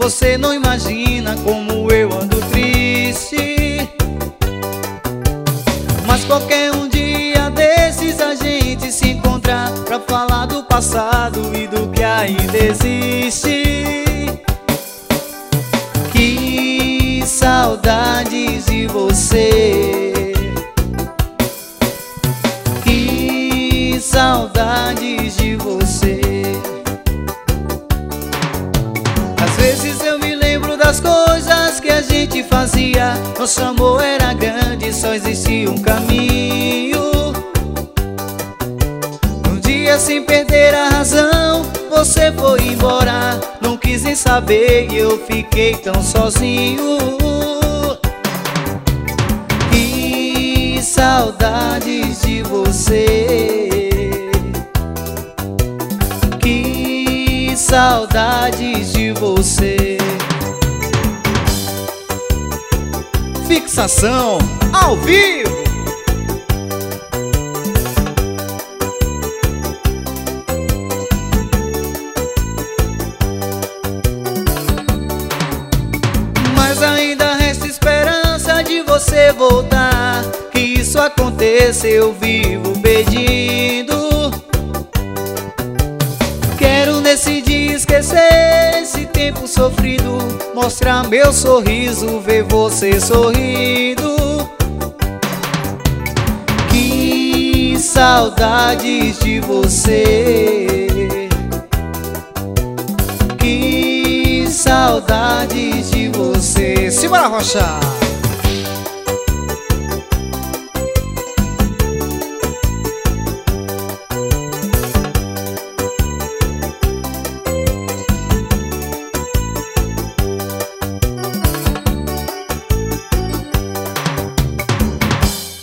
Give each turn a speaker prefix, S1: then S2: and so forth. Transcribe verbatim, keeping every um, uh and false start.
S1: Você não imagina como eu ando triste. Mas qualquer um dia desses a gente se encontrar pra falar do passado e do que ainda existe. Que saudades de você, que saudades de você. Às vezes eu me lembro das coisas que a gente fazia. Nosso amor era grande, só existia um caminho. Um dia, sem perder a razão, você foi embora. Não quis nem saber e eu fiquei tão sozinho. Que saudades de você, que saudades de você.
S2: Fixação ao vivo.
S1: Mas ainda resta esperança de você voltar. Que isso aconteça, eu vivo pedindo. Quero nesse dia esquecer esse tempo sofrido, mostrar meu sorriso, ver você sorrindo. Que saudades de você, que saudades de você.
S2: Simbora, Rocha!